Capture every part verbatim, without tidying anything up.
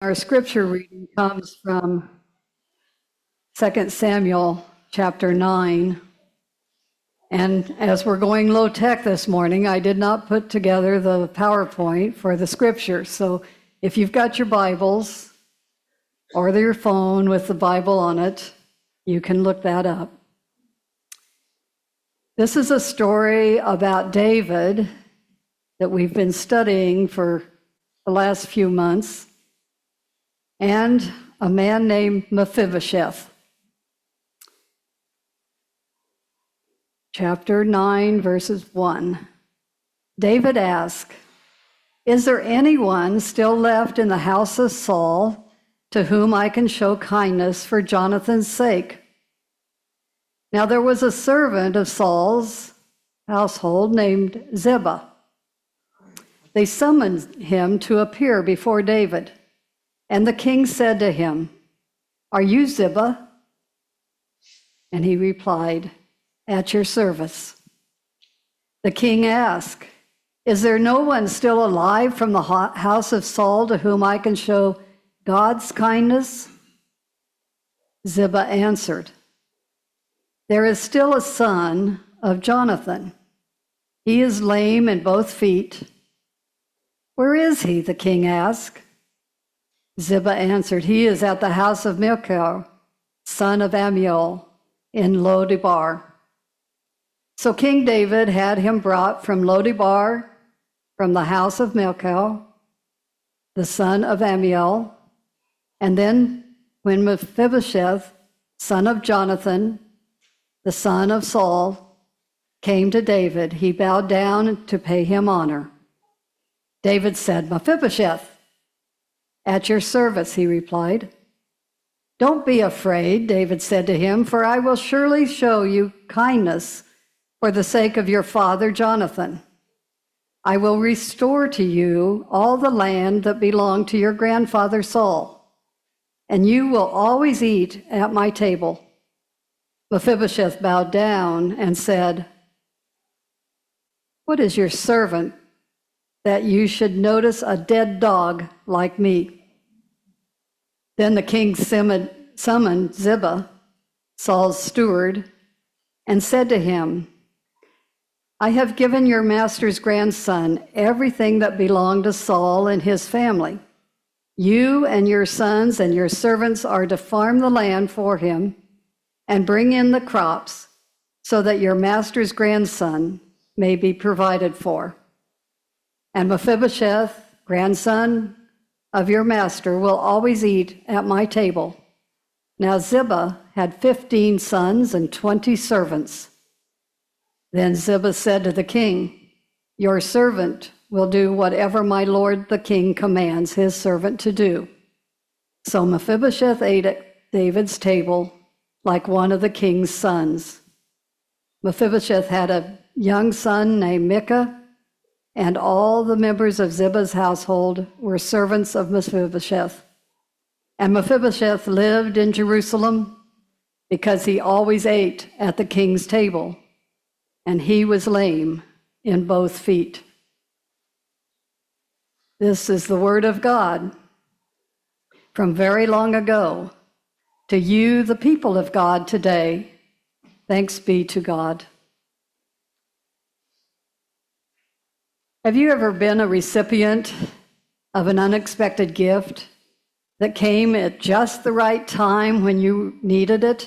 Our scripture reading comes from Second Samuel chapter nine. And as we're going low tech this morning, I did not put together the PowerPoint for the scripture. So if you've got your Bibles or your phone with the Bible on it, you can look that up. This is a story about David that we've been studying for the last few months, and a man named Mephibosheth. Chapter nine, verses one. David asked, "Is there anyone still left in the house of Saul to whom I can show kindness for Jonathan's sake?" Now there was a servant of Saul's household named Ziba. They summoned him to appear before David. And the king said to him, "Are you Ziba?" And he replied, "At your service." The king asked, "Is there no one still alive from the house of Saul to whom I can show God's kindness?" Ziba answered, "There is still a son of Jonathan. He is lame in both feet." "Where is he?" the king asked. Ziba answered, "He is at the house of Michal, son of Amiel, in Lodebar." So King David had him brought from Lodebar, from the house of Michal, the son of Amiel. And then when Mephibosheth, son of Jonathan, the son of Saul, came to David, he bowed down to pay him honor. David said, "Mephibosheth." "At your service," he replied. "Don't be afraid," David said to him, "for I will surely show you kindness for the sake of your father Jonathan. I will restore to you all the land that belonged to your grandfather Saul, and you will always eat at my table." Mephibosheth bowed down and said, "What is your servant that you should notice a dead dog like me?" Then the king summoned Ziba, Saul's steward, and said to him, "I have given your master's grandson everything that belonged to Saul and his family. You and your sons and your servants are to farm the land for him and bring in the crops so that your master's grandson may be provided for. And Mephibosheth, grandson of your master, will always eat at my table." Now Ziba had fifteen sons and twenty servants. Then Ziba said to the king, "Your servant will do whatever my lord the king commands his servant to do." So Mephibosheth ate at David's table like one of the king's sons. Mephibosheth had a young son named Micah, and all the members of Ziba's household were servants of Mephibosheth. And Mephibosheth lived in Jerusalem because he always ate at the king's table, and he was lame in both feet. This is the word of God from very long ago to you, the people of God, today. Thanks be to God. Have you ever been a recipient of an unexpected gift that came at just the right time when you needed it?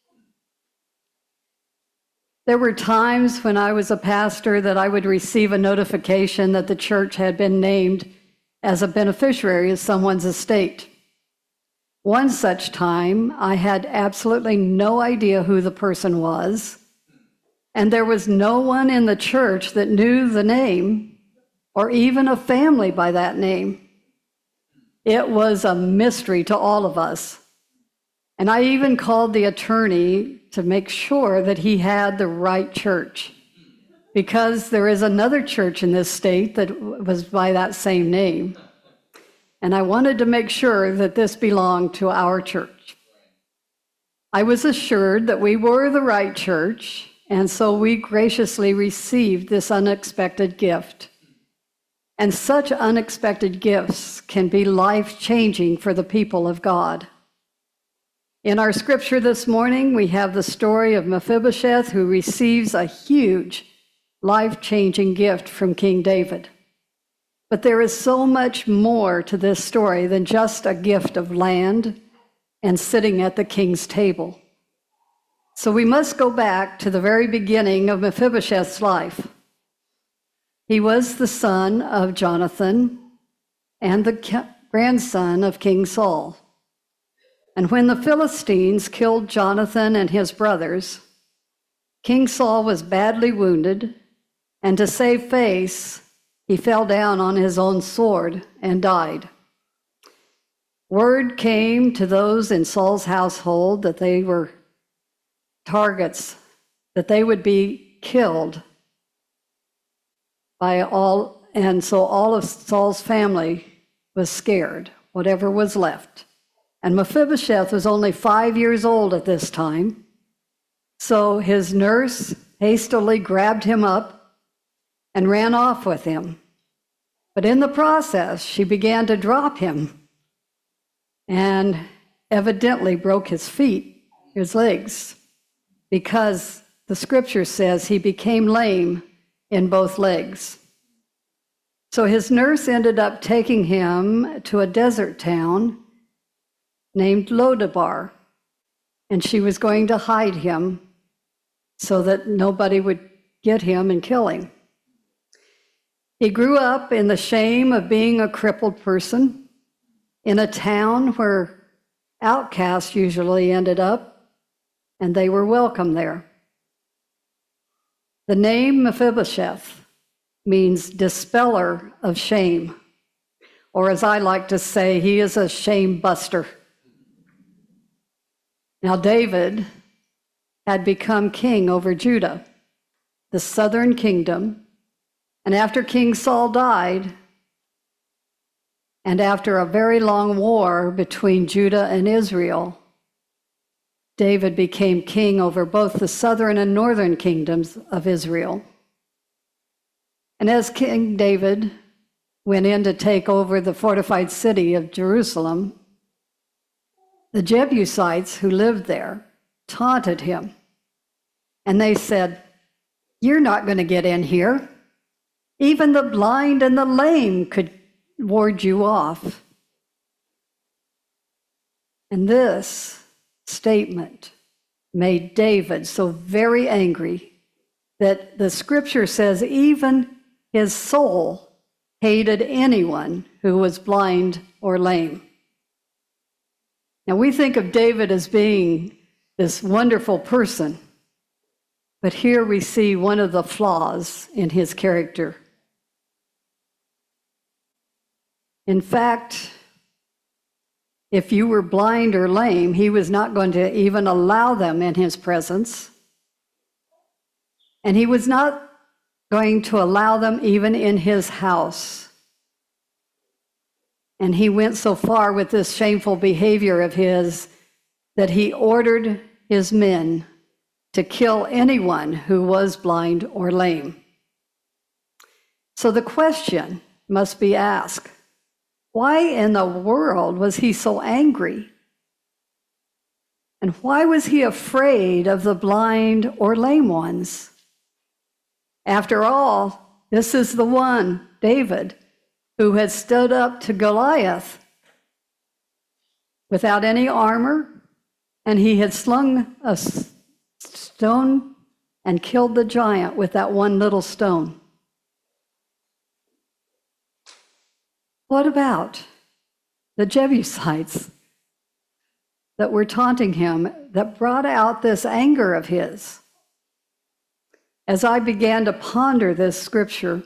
There were times when I was a pastor that I would receive a notification that the church had been named as a beneficiary of someone's estate. One such time, I had absolutely no idea who the person was, and there was no one in the church that knew the name or even a family by that name. It was a mystery to all of us. And I even called the attorney to make sure that he had the right church, because there is another church in this state that was by that same name. And I wanted to make sure that this belonged to our church. I was assured that we were the right church, and so we graciously received this unexpected gift. And such unexpected gifts can be life-changing for the people of God. In our scripture this morning, we have the story of Mephibosheth, who receives a huge, life-changing gift from King David. But there is so much more to this story than just a gift of land and sitting at the king's table. So we must go back to the very beginning of Mephibosheth's life. He was the son of Jonathan and the grandson of King Saul. And when the Philistines killed Jonathan and his brothers, King Saul was badly wounded, and to save face, he fell down on his own sword and died. Word came to those in Saul's household that they were targets, that they would be killed by all, and so all of Saul's family was scared, whatever was left. And Mephibosheth was only five years old at this time, so his nurse hastily grabbed him up and ran off with him. But in the process, she began to drop him and evidently broke his feet, his legs, because the scripture says he became lame in both legs. So his nurse ended up taking him to a desert town named Lodabar, and she was going to hide him so that nobody would get him and kill him. He grew up in the shame of being a crippled person in a town where outcasts usually ended up, and they were welcome there. The name Mephibosheth means dispeller of shame, or as I like to say, he is a shame buster. Now, David had become king over Judah, the southern kingdom, and after King Saul died, and after a very long war between Judah and Israel, David became king over both the southern and northern kingdoms of Israel. And as King David went in to take over the fortified city of Jerusalem, the Jebusites who lived there taunted him. And they said, "You're not going to get in here. Even the blind and the lame could ward you off." And this statement made David so very angry that the scripture says even his soul hated anyone who was blind or lame. Now, we think of David as being this wonderful person, but here we see one of the flaws in his character. In fact, if you were blind or lame, he was not going to even allow them in his presence. And he was not going to allow them even in his house. And he went so far with this shameful behavior of his that he ordered his men to kill anyone who was blind or lame. So the question must be asked, why in the world was he so angry? And why was he afraid of the blind or lame ones? After all, this is the one, David, who had stood up to Goliath without any armor, and he had slung a stone and killed the giant with that one little stone. What about the Jebusites that were taunting him, that brought out this anger of his? As I began to ponder this scripture,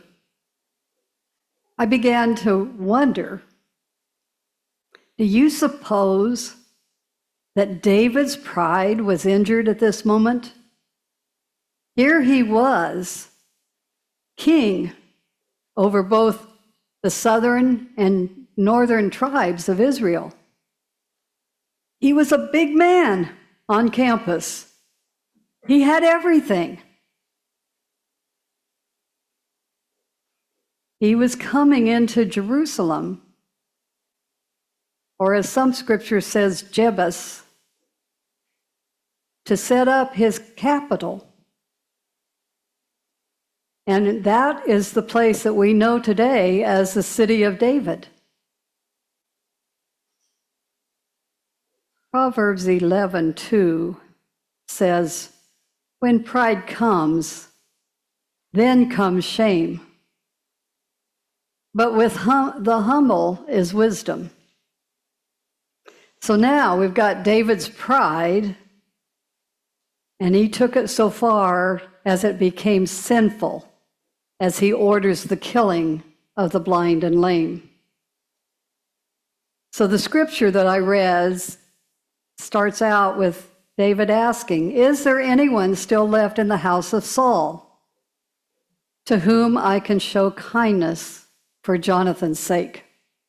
I began to wonder, do you suppose that David's pride was injured at this moment? Here he was, king over both the southern and northern tribes of Israel. He was a big man on campus. He had everything. He was coming into Jerusalem, or as some scripture says, Jebus, to set up his capital. And that is the place that we know today as the city of David. Proverbs eleven two says, when pride comes, then comes shame. But with hum- the humble is wisdom. So now we've got David's pride, and he took it so far as it became sinful, as he orders the killing of the blind and lame. So the scripture that I read starts out with David asking, is there anyone still left in the house of Saul to whom I can show kindness for Jonathan's sake?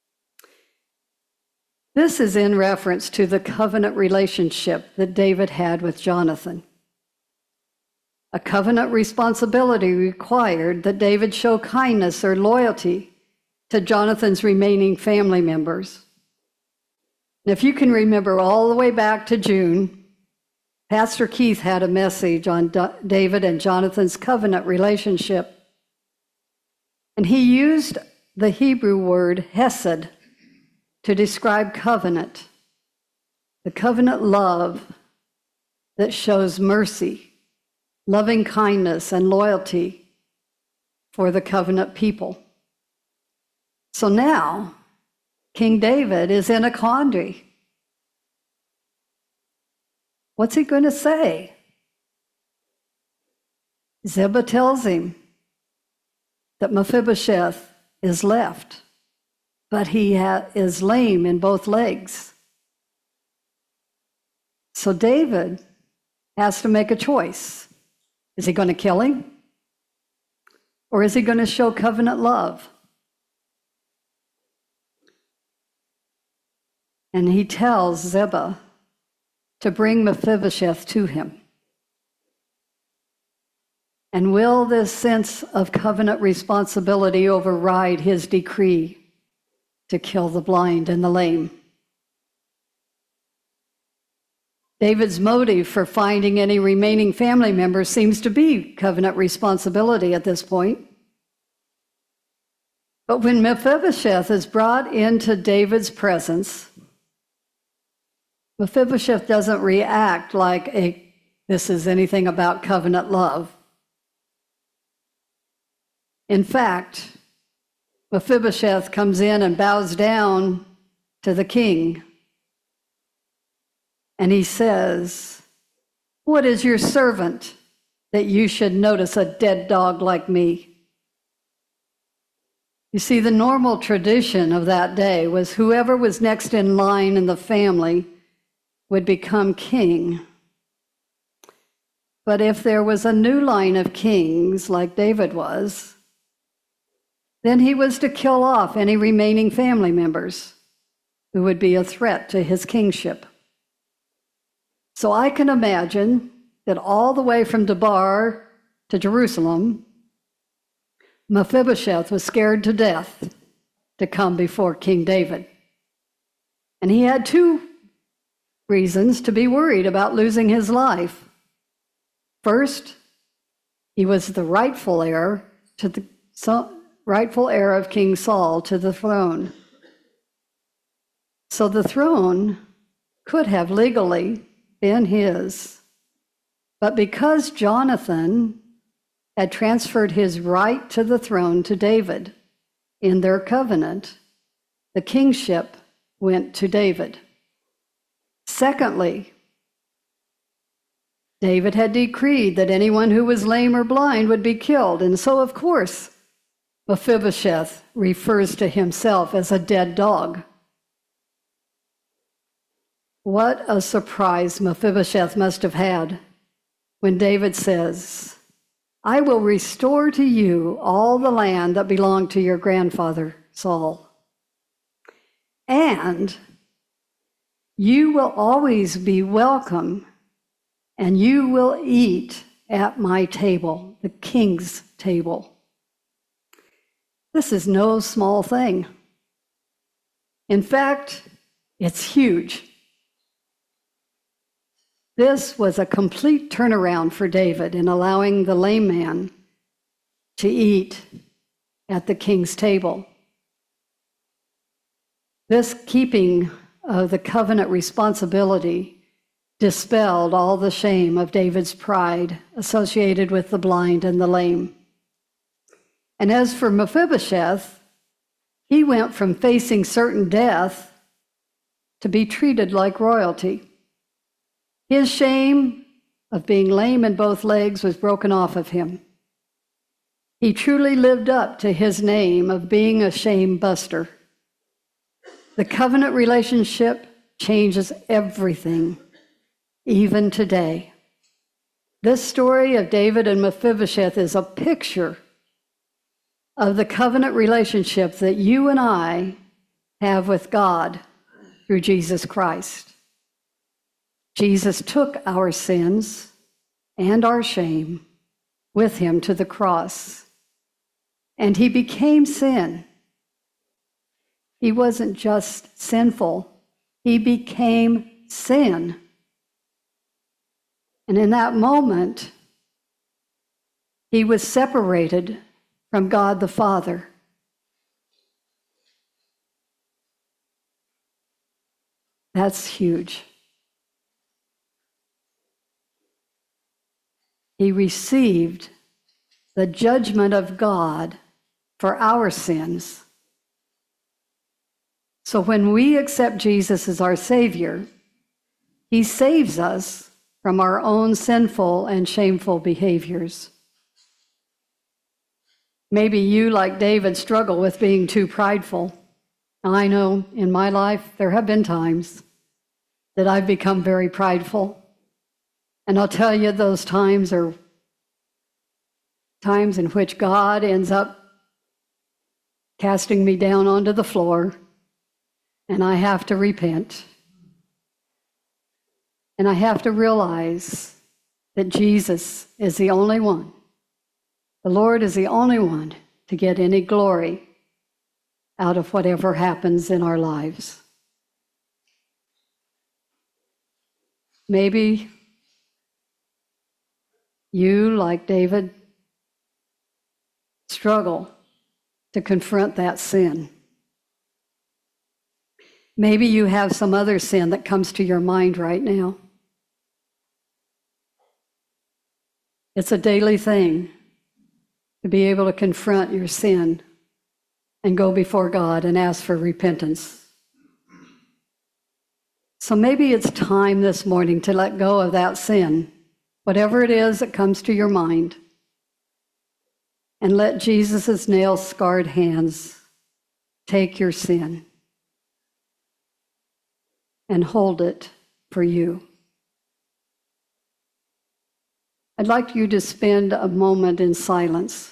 This is in reference to the covenant relationship that David had with Jonathan. A covenant responsibility required that David show kindness or loyalty to Jonathan's remaining family members. And if you can remember all the way back to June, Pastor Keith had a message on David and Jonathan's covenant relationship. And he used the Hebrew word hesed to describe covenant, the covenant love that shows mercy, loving kindness, and loyalty for the covenant people. So now, King David is in a quandary. What's he going to say? Ziba tells him that Mephibosheth is left, but he ha- is lame in both legs. So David has to make a choice. Is he going to kill him? Or is he going to show covenant love? And he tells Ziba to bring Mephibosheth to him. And will this sense of covenant responsibility override his decree to kill the blind and the lame? David's motive for finding any remaining family members seems to be covenant responsibility at this point. But when Mephibosheth is brought into David's presence, Mephibosheth doesn't react like a, this is anything about covenant love. In fact, Mephibosheth comes in and bows down to the king. And he says, what is your servant that you should notice a dead dog like me? You see, the normal tradition of that day was whoever was next in line in the family would become king. But if there was a new line of kings, like David was, then he was to kill off any remaining family members who would be a threat to his kingship. So I can imagine that all the way from Debar to Jerusalem, Mephibosheth was scared to death to come before King David. And he had two reasons to be worried about losing his life. First, he was the rightful heir to the rightful heir of King Saul to the throne. So the throne could have legally been his. But because Jonathan had transferred his right to the throne to David in their covenant, the kingship went to David. Secondly, David had decreed that anyone who was lame or blind would be killed. And so, of course, Mephibosheth refers to himself as a dead dog. What a surprise Mephibosheth must have had when David says, I will restore to you all the land that belonged to your grandfather, Saul. And you will always be welcome, and you will eat at my table, the king's table. This is no small thing. In fact, it's huge. This was a complete turnaround for David in allowing the lame man to eat at the king's table. This keeping of the covenant responsibility dispelled all the shame of David's pride associated with the blind and the lame. And as for Mephibosheth, he went from facing certain death to be treated like royalty. His shame of being lame in both legs was broken off of him. He truly lived up to his name of being a shame buster. The covenant relationship changes everything, even today. This story of David and Mephibosheth is a picture of the covenant relationship that you and I have with God through Jesus Christ. Jesus took our sins and our shame with him to the cross, and he became sin. He wasn't just sinful, he became sin. And in that moment, he was separated from God the Father. That's huge. He received the judgment of God for our sins. So when we accept Jesus as our Savior, he saves us from our own sinful and shameful behaviors. Maybe you, like David, struggle with being too prideful. I know in my life there have been times that I've become very prideful. And I'll tell you, those times are times in which God ends up casting me down onto the floor, and I have to repent. And I have to realize that Jesus is the only one. The Lord is the only one to get any glory out of whatever happens in our lives. Maybe you, like David, struggle to confront that sin. Maybe you have some other sin that comes to your mind right now. It's a daily thing to be able to confront your sin and go before God and ask for repentance. So maybe it's time this morning to let go of that sin, whatever it is that comes to your mind, and let Jesus' nail-scarred hands take your sin and hold it for you. I'd like you to spend a moment in silence,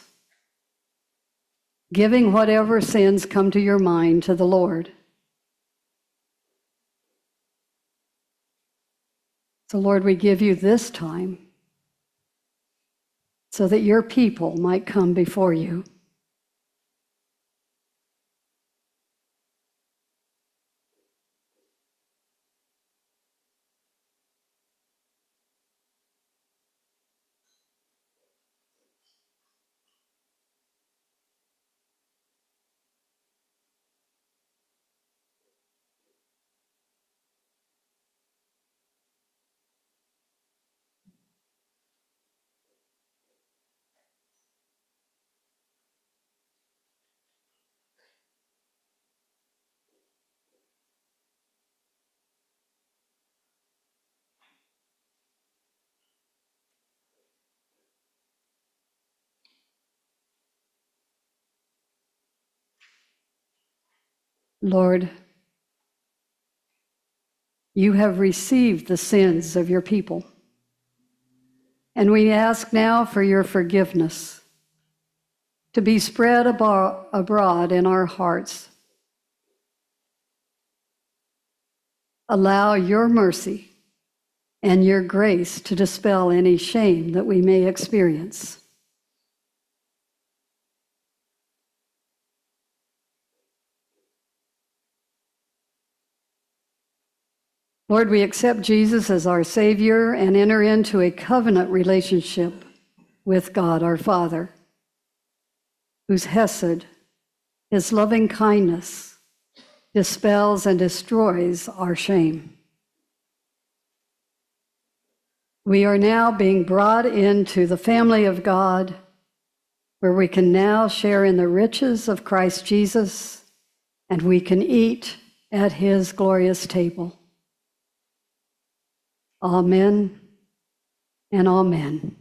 giving whatever sins come to your mind to the Lord. So, Lord, we give you this time so that your people might come before you. Lord, you have received the sins of your people, and we ask now for your forgiveness to be spread abo- abroad in our hearts. Allow your mercy and your grace to dispel any shame that we may experience. Lord, we accept Jesus as our Savior and enter into a covenant relationship with God our Father, whose hesed, his loving kindness, dispels and destroys our shame. We are now being brought into the family of God, where we can now share in the riches of Christ Jesus, and we can eat at his glorious table. Amen and amen.